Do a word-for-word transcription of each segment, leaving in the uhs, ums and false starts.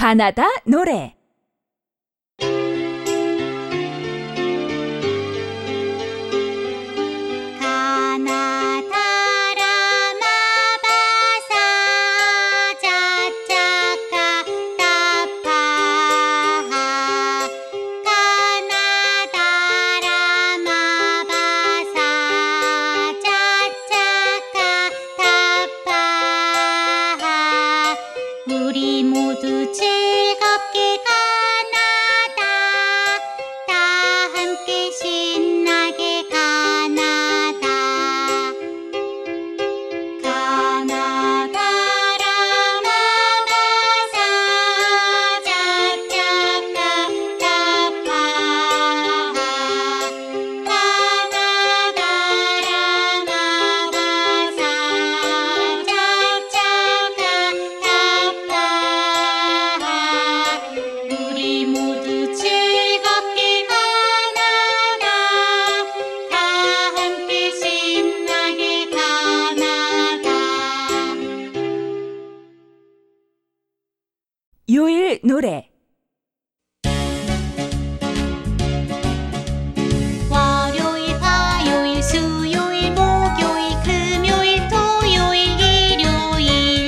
가나다 노래. 우리 모두 즐겁게 가나다, 다 함께 신나게 가나다. 가나다라 마바사 짝짝가 타파하. 가나다라 마바사 짝짝가 우리 모두 즐겁게 가나다, 다 함께 신나게 가나다. 요일 노래. 월요일, 화요일, 수요일, 목요일, 금요일, 토요일, 일요일.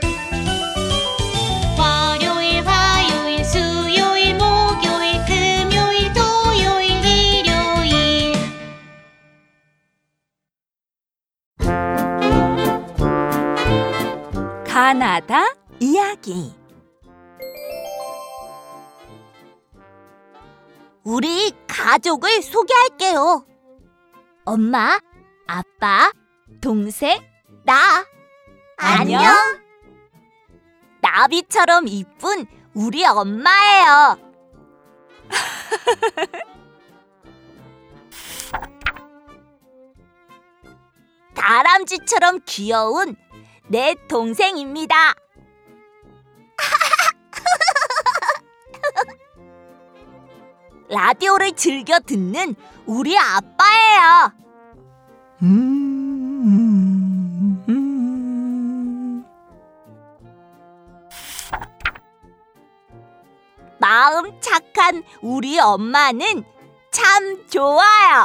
월요일, 화요일, 수요일, 목요일, 금요일, 토요일, 일요일. 가나다 이야기. 우리 가족을 소개할게요. 엄마, 아빠, 동생, 나. 안녕. 나비처럼 이쁜 우리 엄마예요. 다람쥐처럼 귀여운 내 동생입니다. 라디오를 즐겨 듣는 우리 아빠예요. 음, 음. 마음 착한 우리 엄마는 참 좋아요.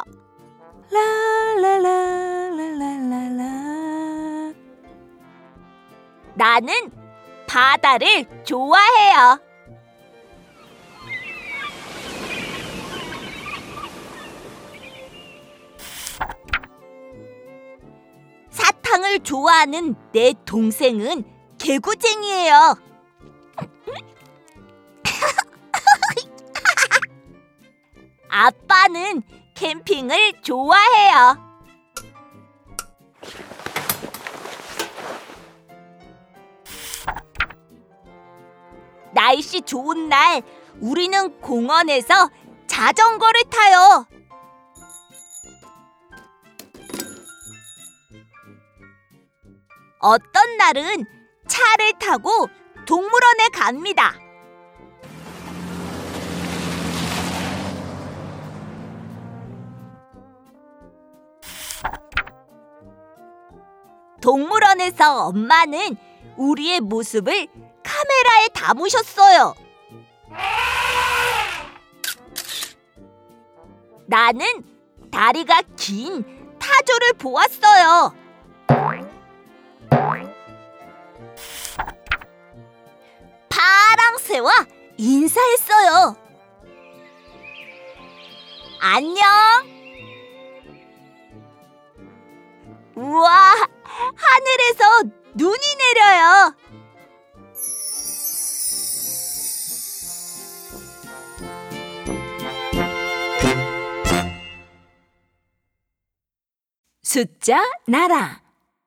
라라라라라라. 나는 바다를 좋아해요. 사탕을 좋아하는 내 동생은 개구쟁이에요. 아빠는 캠핑을 좋아해요. 날씨 좋은 날 우리는 공원에서 자전거를 타요. 어떤 날은 차를 타고 동물원에 갑니다. 동물원에서 엄마는 우리의 모습을 카메라에 담으셨어요. 나는 다리가 긴 타조를 보았어요. 파랑새와 인사했어요. 안녕. 우와, 하늘에서 눈이 내려요. 숫자 나라.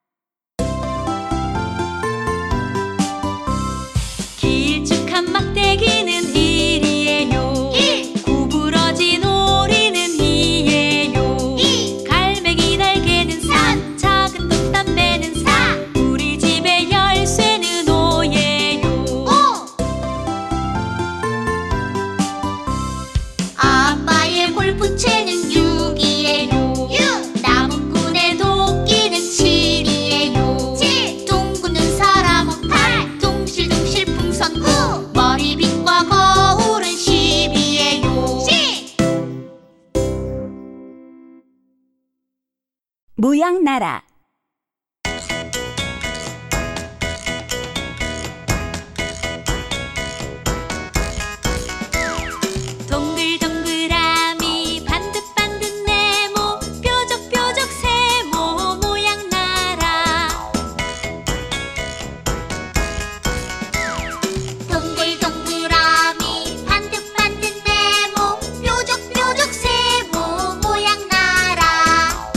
길쭉한 막대기는 일이에요. 일. 구부러진 오리는 이예요. 이. 갈매기 날개는 삼. 작은 뚝담배는 사. 우리 집의 열쇠는 오예요. 오. 아빠의 골프채는 육이에요. 육. 나무꾼의 도끼는 칠이에요. 칠. 둥근 사람은 팔. 둥실둥실 풍선 구. 머리 모양 나라. 동글동글아미 반듯반듯 네모 뾰족뾰족 세모 모양 나라. 동글동글아미 반듯반듯 네모 뾰족뾰족 세모 모양 나라.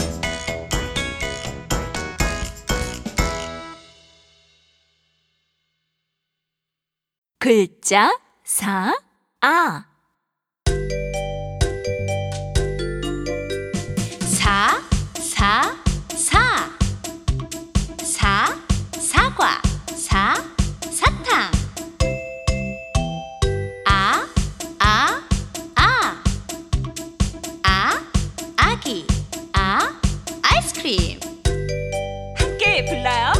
글자 사, 아. 사, 사, 사. 사, 사과. 사, 사탕. 아, 아, 아. 아, 아기. 아, 아이스크림. 함께 불러요.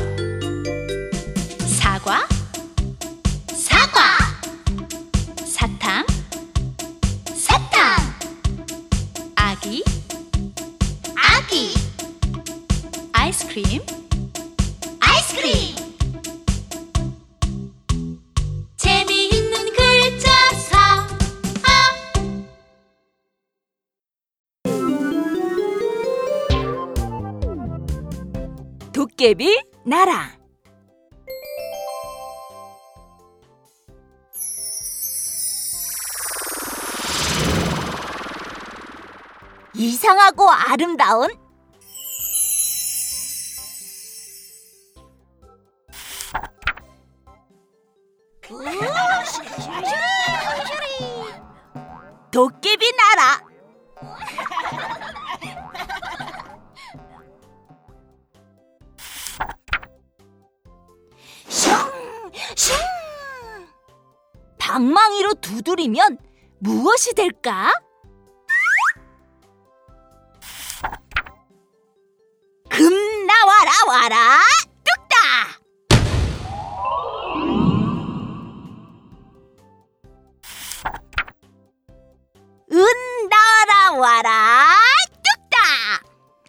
사과, 사과. 사탕, 사탕. 아기, 아기. 아이스크림, 아이스크림. 재미있는 글자 사, 아. 도깨비 나라. 이상하고 아름다운 도깨비 나라. 슝, 슝. 방망이로 두드리면 무엇이 될까? 금 나와라 와라 뚝딱. 은 나와라 와라 뚝딱.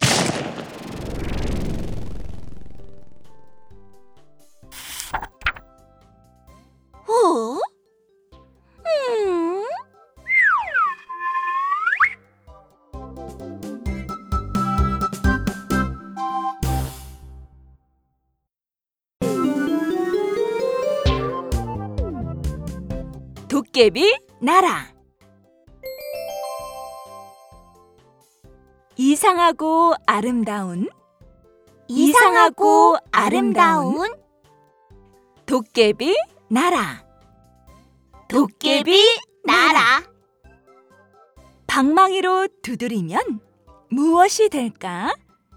어? 음? 도깨비 나라. 이상하고 아름다운 이상하고 아름다운 도깨비 나라. 도깨비 나라. 방망이로 두드리면 무엇이 될까?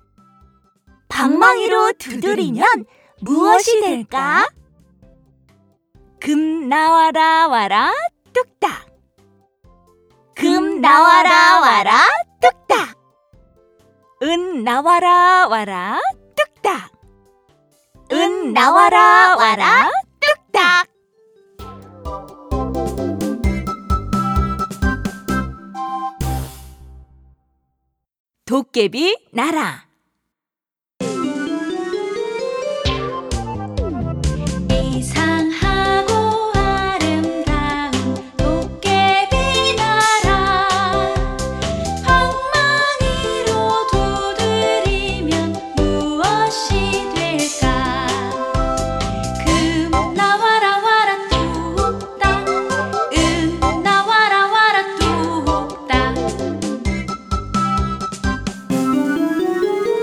방망이로 두드리면 무엇이 될까? 금 나와라 와라 뚝딱. 금 나와라 와라 뚝딱. 은 나와라 와라 뚝딱. 은 나와라 와라 뚝딱. 도깨비 나라. 이상하고 아름다운 도깨비 나라. 방망이로 두드리면 무엇이 될까? 금 나와라 와라 뚝딱. 은 나와라 와라 뚝딱.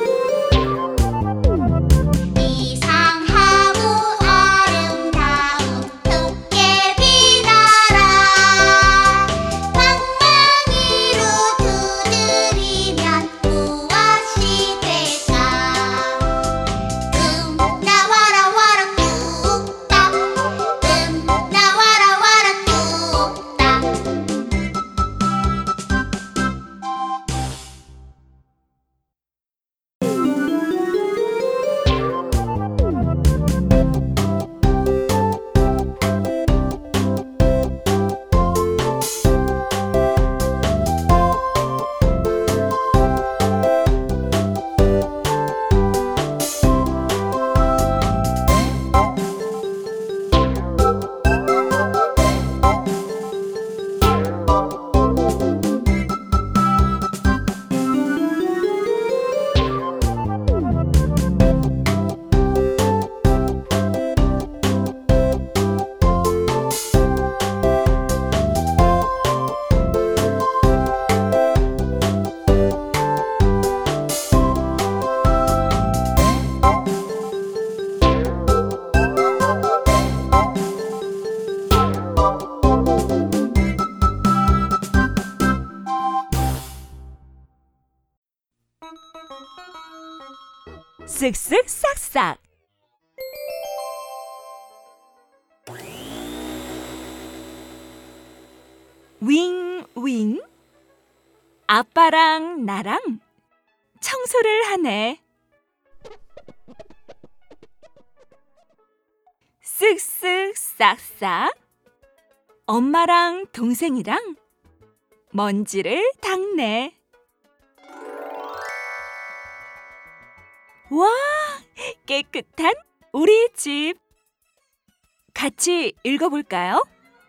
쓱쓱 싹싹. 윙윙. 아빠랑 나랑 청소를 하네. 쓱쓱 싹싹. 엄마랑 동생이랑 먼지를 닦네. 와, 깨끗한 우리 집. 같이 읽어볼까요?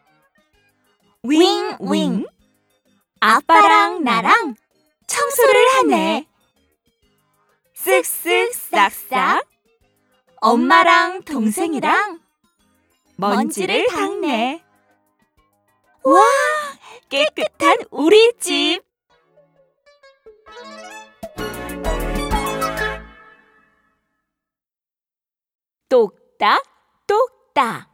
윙윙. 아빠랑 나랑 청소를 하네. 쓱쓱 싹싹. 엄마랑 동생이랑 먼지를 닦네. 와, 깨끗한 우리 집. 똑딱 똑딱.